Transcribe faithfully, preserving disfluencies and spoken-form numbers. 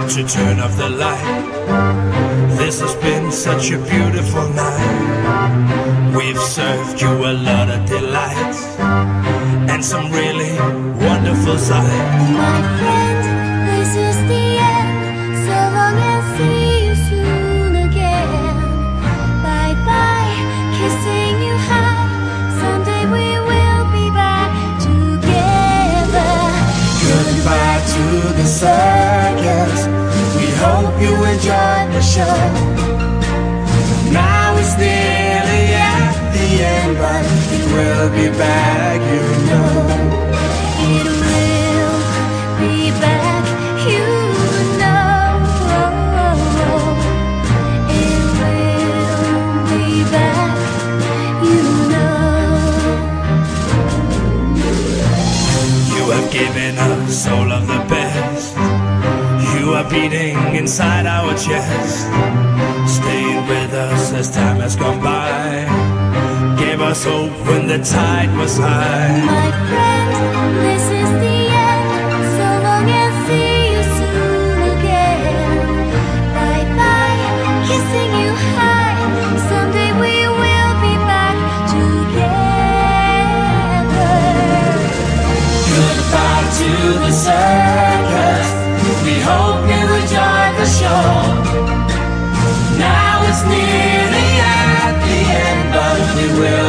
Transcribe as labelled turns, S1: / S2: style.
S1: to turn off the light. This has been such a beautiful night. We've served you a lot of delights and some really wonderful sights.
S2: My friend, this is the end. So long and see you soon again. Bye bye, kissing you high. Someday we will be back together.
S1: Goodbye to the circus. We hope you enjoyed the show. Now it's nearly at the end, but it will be back, you know.
S2: It will be back, you know. It will be back, you know.
S1: You have given us all of the best. You are beating inside our chest, staying with us as time has gone by. Gave us hope when the tide was high.
S2: My friend, this is the end. So long and see you soon again. Bye bye, kissing you high. Someday we will be back together.
S1: Goodbye to the circus. We hope you enjoyed the show. Now it's nearly at the end, but we will